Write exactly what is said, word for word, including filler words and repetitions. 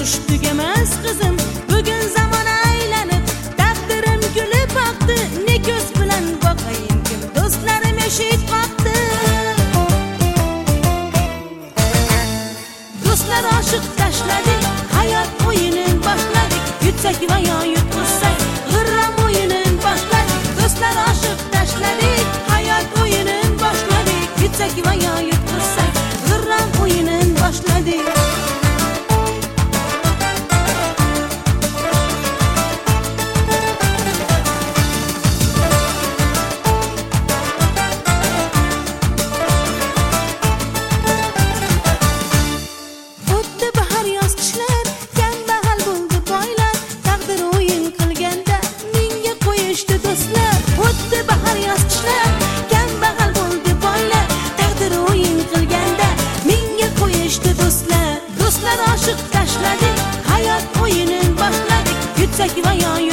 urush tugamas qizim. Bugun zamon aylanib, taqdirim kulib boqdi. Ne ko'z bilan boqayin kim do'stlarim eshik qoqdi. Do'stlar oshiq tashladik, hayot o'yinin boshladik. Yutsak va yo yutqizsak, g'irrom o'yinin boshladik. Do'stlar oshiq tashladik, hayot o'yinin boshladik. Yutsak va yo yutqizsak, g'irrom o'yinin boshladik. Do'stlar oshiq tashladik, hayot o'yinin boshladik. Yutsak va yo